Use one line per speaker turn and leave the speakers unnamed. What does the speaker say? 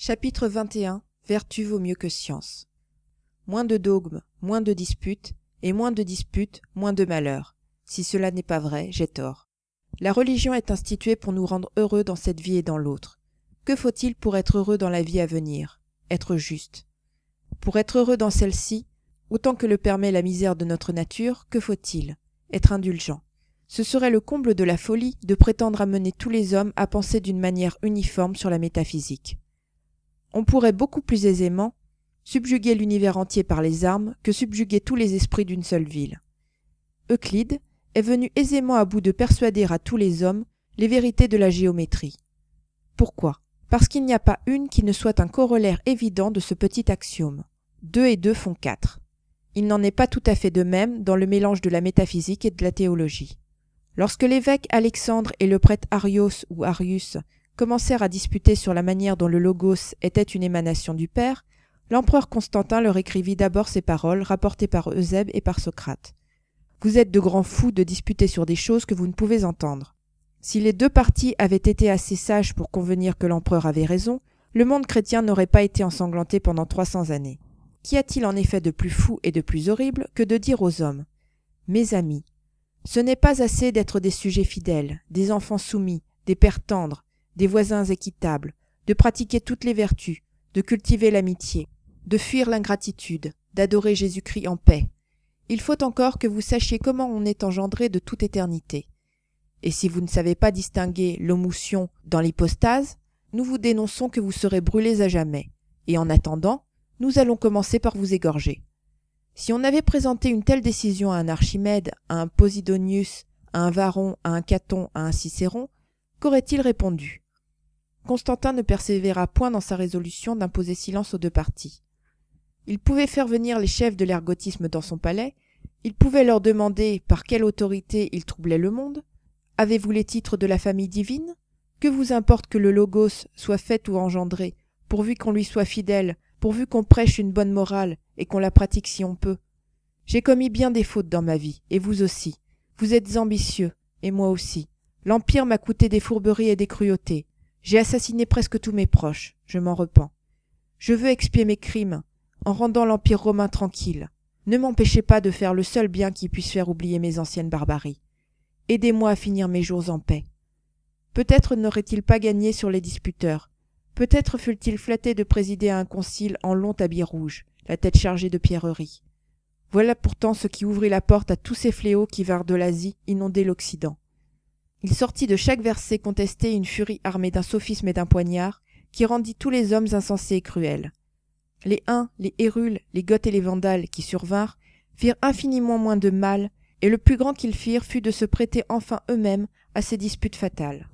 Chapitre 21. Vertu vaut mieux que science. Moins de dogmes, moins de disputes, et moins de disputes, moins de malheurs. Si cela n'est pas vrai, j'ai tort. La religion est instituée pour nous rendre heureux dans cette vie et dans l'autre. Que faut-il pour être heureux dans la vie à venir? Être juste. Pour être heureux dans celle-ci, autant que le permet la misère de notre nature, que faut-il? Être indulgent. Ce serait le comble de la folie de prétendre amener tous les hommes à penser d'une manière uniforme sur la métaphysique. On pourrait beaucoup plus aisément subjuguer l'univers entier par les armes que subjuguer tous les esprits d'une seule ville. Euclide est venu aisément à bout de persuader à tous les hommes les vérités de la géométrie. Pourquoi? Parce qu'il n'y a pas une qui ne soit un corollaire évident de ce petit axiome. 2 et 2 font 4. Il n'en est pas tout à fait de même dans le mélange de la métaphysique et de la théologie. Lorsque l'évêque Alexandre et le prêtre Arios ou Arius commencèrent à disputer sur la manière dont le logos était une émanation du Père, l'empereur Constantin leur écrivit d'abord ces paroles rapportées par Eusèbe et par Socrate. « Vous êtes de grands fous de disputer sur des choses que vous ne pouvez entendre. » Si les deux parties avaient été assez sages pour convenir que l'empereur avait raison, le monde chrétien n'aurait pas été ensanglanté pendant 300 années. Qu'y a-t-il en effet de plus fou et de plus horrible que de dire aux hommes « Mes amis, ce n'est pas assez d'être des sujets fidèles, des enfants soumis, des pères tendres, des voisins équitables, de pratiquer toutes les vertus, de cultiver l'amitié, de fuir l'ingratitude, d'adorer Jésus-Christ en paix. Il faut encore que vous sachiez comment on est engendré de toute éternité. Et si vous ne savez pas distinguer l'homoousion dans l'hypostase, nous vous dénonçons que vous serez brûlés à jamais. Et en attendant, nous allons commencer par vous égorger. » Si on avait présenté une telle décision à un Archimède, à un Posidonius, à un Varron, à un Caton, à un Cicéron, qu'aurait-il répondu? Constantin ne persévéra point dans sa résolution d'imposer silence aux deux parties. Il pouvait faire venir les chefs de l'ergotisme dans son palais, il pouvait leur demander par quelle autorité ils troublaient le monde. Avez-vous les titres de la famille divine? Que vous importe que le logos soit fait ou engendré, pourvu qu'on lui soit fidèle, pourvu qu'on prêche une bonne morale et qu'on la pratique si on peut. J'ai commis bien des fautes dans ma vie, et vous aussi. Vous êtes ambitieux, et moi aussi. L'Empire m'a coûté des fourberies et des cruautés. J'ai assassiné presque tous mes proches, je m'en repens. Je veux expier mes crimes, en rendant l'Empire romain tranquille. Ne m'empêchez pas de faire le seul bien qui puisse faire oublier mes anciennes barbaries. Aidez-moi à finir mes jours en paix. Peut-être n'aurait-il pas gagné sur les disputeurs. Peut-être fut-il flatté de présider à un concile en long habit rouge, la tête chargée de pierreries. Voilà pourtant ce qui ouvrit la porte à tous ces fléaux qui vinrent de l'Asie inonder l'Occident. Il sortit de chaque verset contesté une furie armée d'un sophisme et d'un poignard, qui rendit tous les hommes insensés et cruels. Les Huns, les Hérules, les Goths et les Vandales qui survinrent firent infiniment moins de mal, et le plus grand qu'ils firent fut de se prêter enfin eux-mêmes à ces disputes fatales.